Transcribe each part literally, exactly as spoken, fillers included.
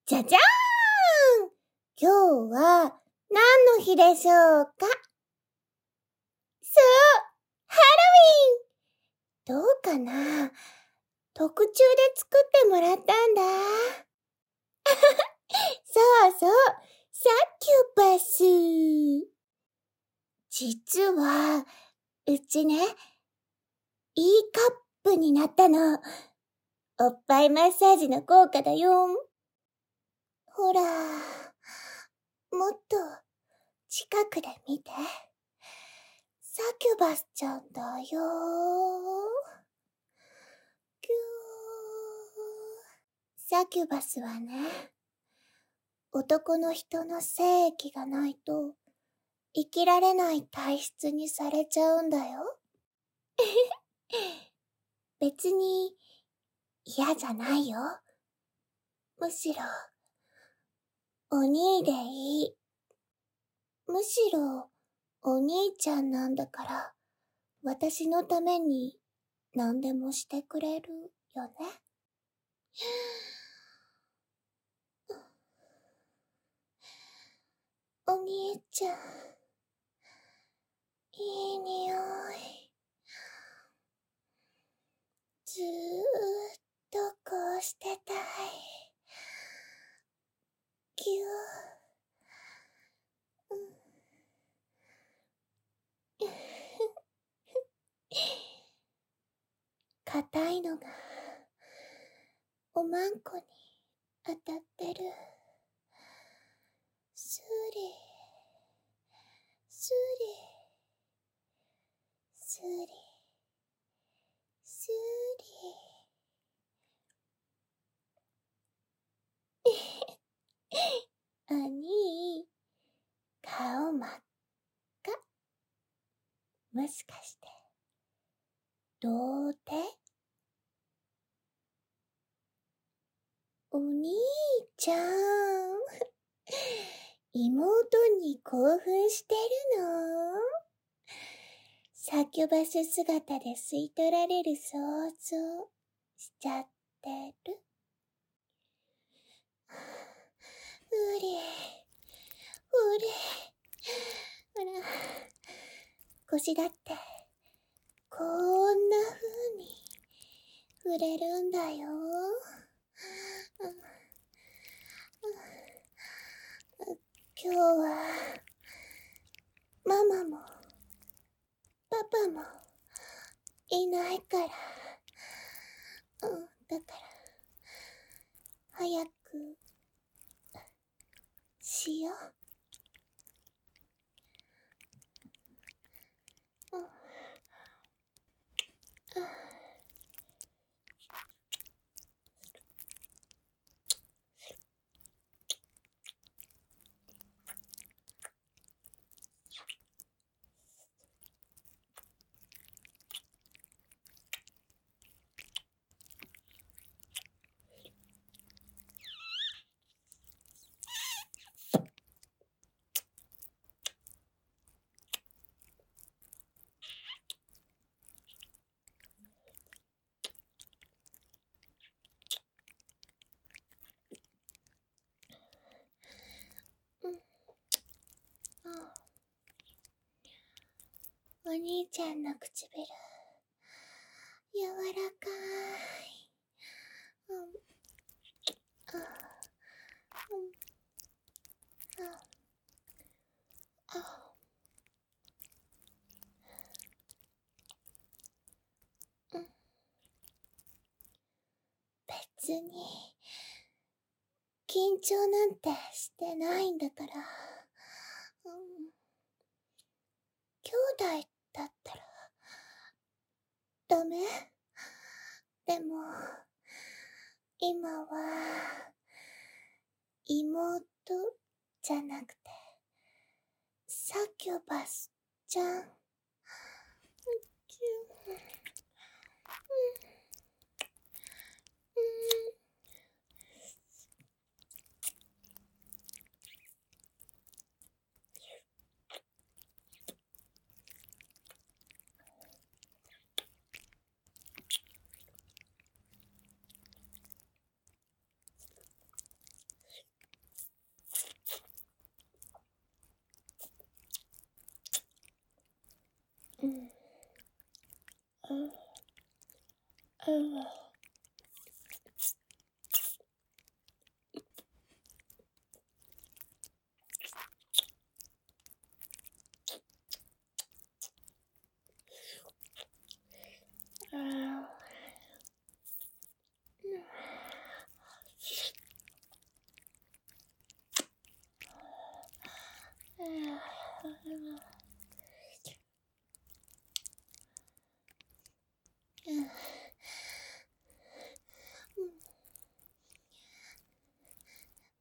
じゃじゃーん！今日は何の日でしょうか？そう、ハロウィン！どうかな？特注で作ってもらったんだ。そうそう、サキュバス。実は、うちね、いいカップになったの。おっぱいマッサージの効果だよ。ほら、もっと近くで見て。サキュバスちゃんだよ。ぎゅー。サキュバスはね、男の人の精液がないと生きられない体質にされちゃうんだよ。別に嫌じゃないよ。むしろ、お兄でいい。むしろ、お兄ちゃんなんだから、私のために何でもしてくれるよね。お兄ちゃん、いい匂い。ずーっとこうしてたい。ぎゅー。うん硬いのがおまんこに当たってる。スリスリスリスリお兄、顔真っ赤。もしかして童貞？お兄ちゃん妹に興奮してるの？サキュバス姿で吸い取られる想像しちゃってる？うりうりほら、腰だってこんな風に触れるんだよ。今日はママもパパもいないから、うん、だから早くしよう。うん、お兄ちゃんの唇、柔らかい。うん、あ、うん、あ、あ、うん。別に、緊張なんてしてないんだから。うん、兄弟だったら、ダメ？でも、今は、妹じゃなくて、サキュバスちゃん。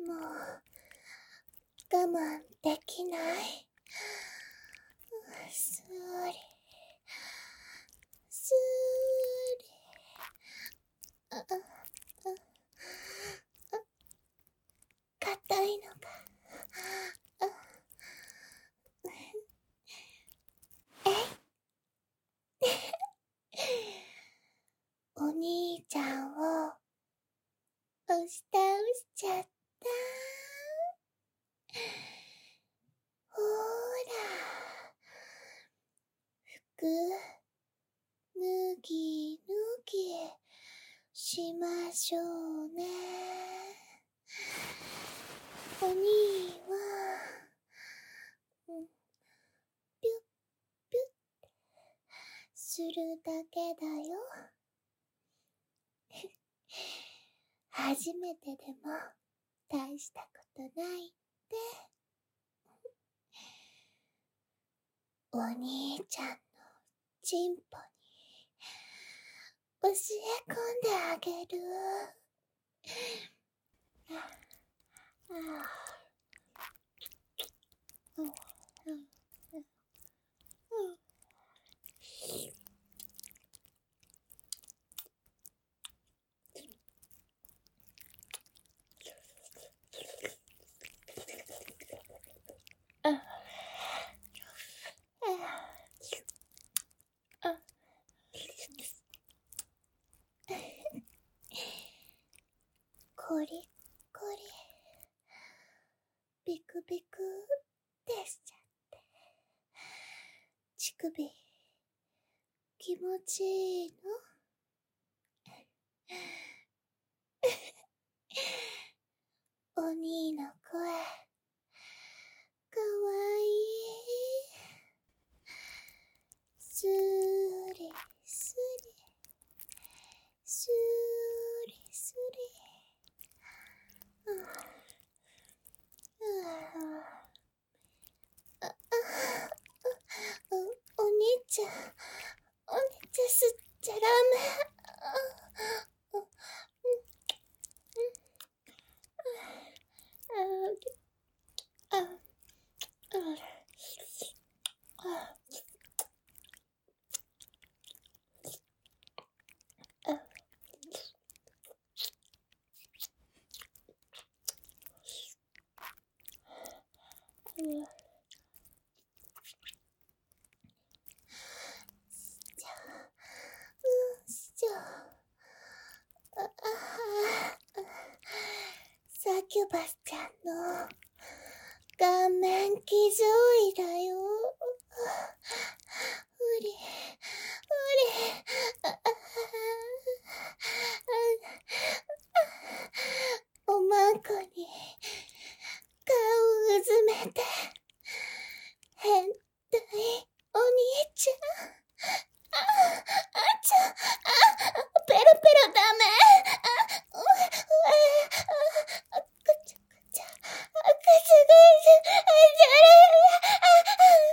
もう、我慢できない。すーり、すーり。あ、あ、あ、硬いのが。あ、えお兄ちゃんを押し倒しちゃった。ほーら、服脱ぎ脱ぎしましょうね。お兄は、うん、ぴゅっぴゅってするだけだよ。初めてでも大したことないって。お兄ちゃんのチンポに教え込んであげる。ああ、うんうんうんうんあああコリコリビクビクってしちゃって乳首気持ちいいの？お兄の声かわいい。すーりすりすーりすり。うんああお、お兄ちゃん、お兄ちゃん吸っちゃダメ。あ、うん、あ、あ、あ、サキュバスちゃんの顔面傷いだよ。うり、うり、ああおまんこに顔うずめて変態お兄ちゃん。あ、あちゃ、あ、ペロペロダメ。あ、う、う、あ、あ、くちゃくちゃ、あ、くちゃくちゃ、あ、じゃれ、あ、あ、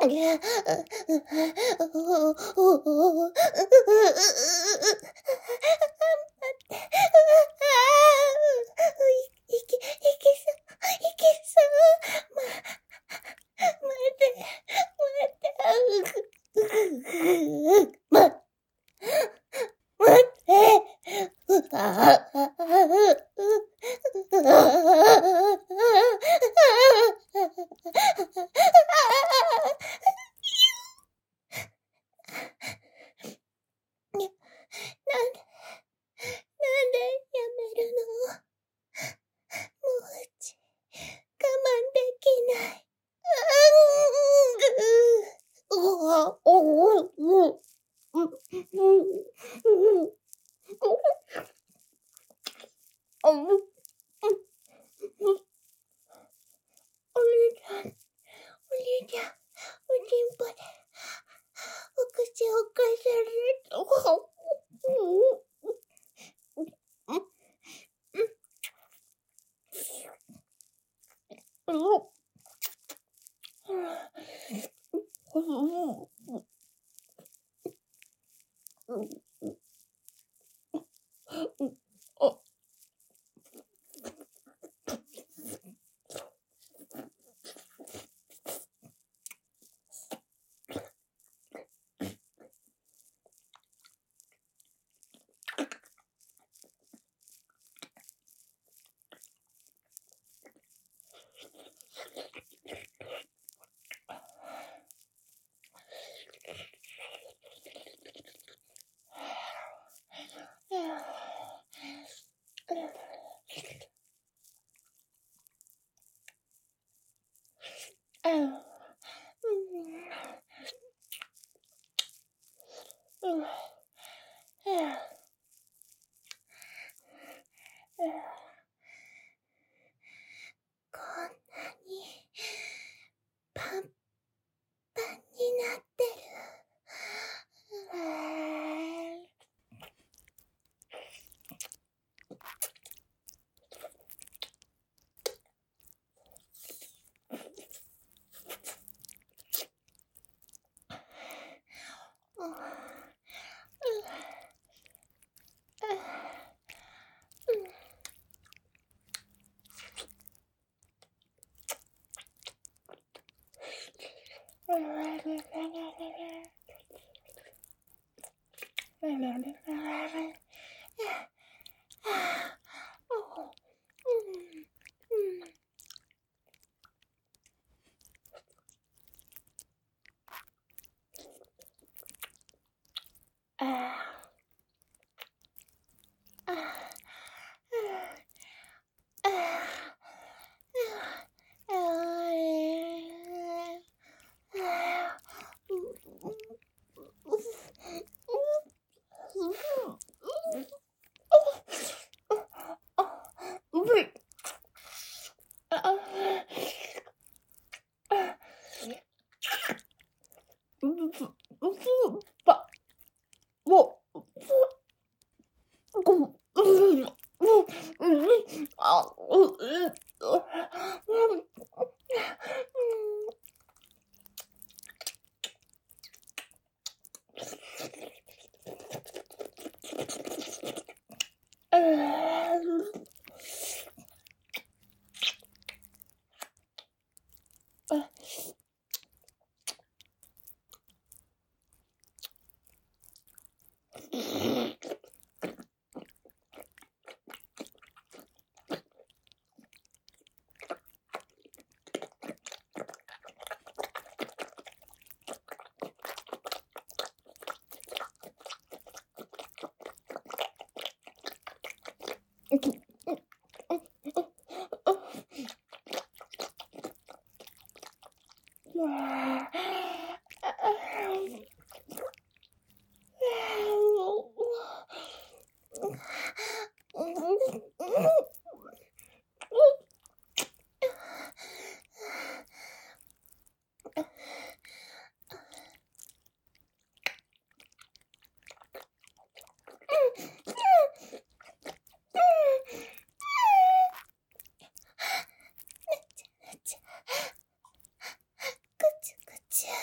ちゅ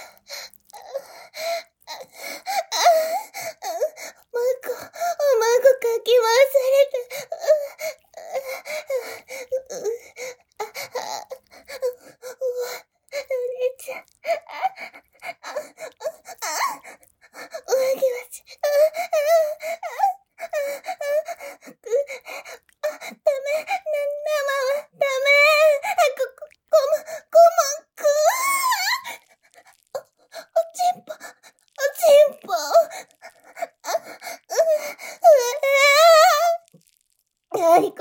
なにこれ、なにこれ、なにこ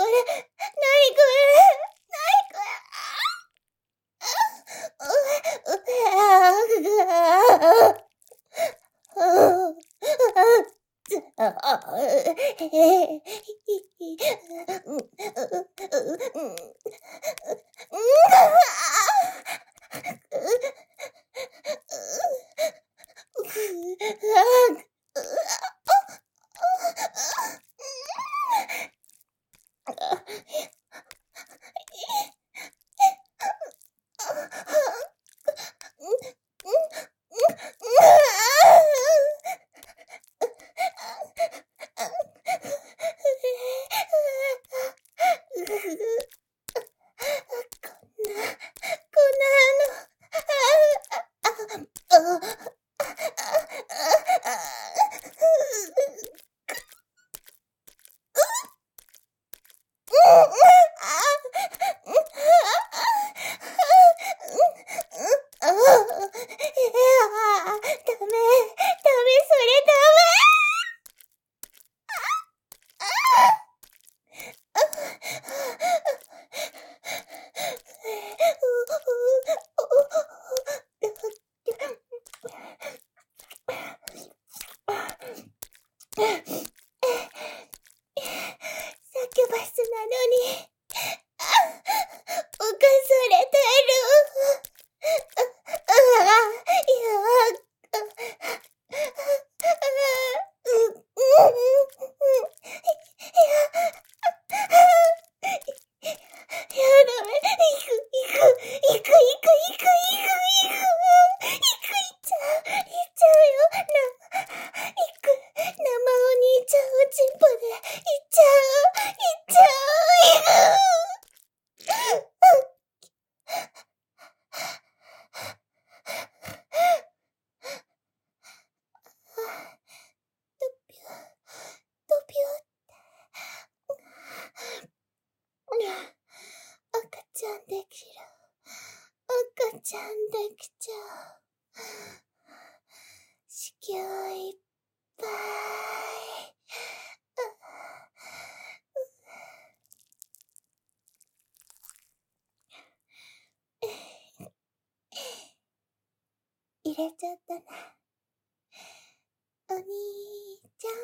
入れちゃったな。お兄ちゃ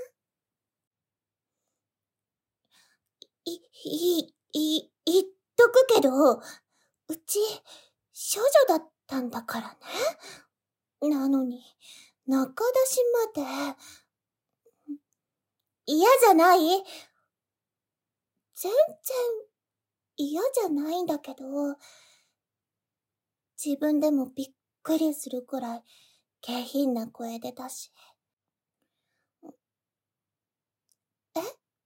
ん。い、い、い、言っとくけど、うち、処女だったんだからね。なのに、中出しまで。嫌じゃない？全然、嫌じゃないんだけど、自分でもびっくりするくらい下品な声出たし。え？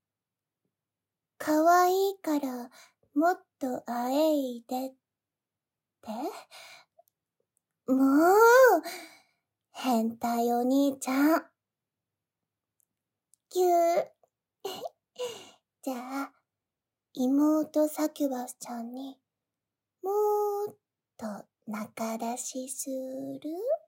可愛いからもっと会えいでって？もう、変態お兄ちゃん。ぎゅー。じゃあ、妹サキュバスちゃんにもっと仲出しする？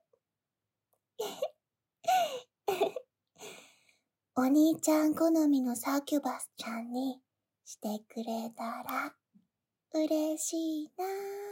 お兄ちゃん好みのサキュバスちゃんにしてくれたら嬉しいな。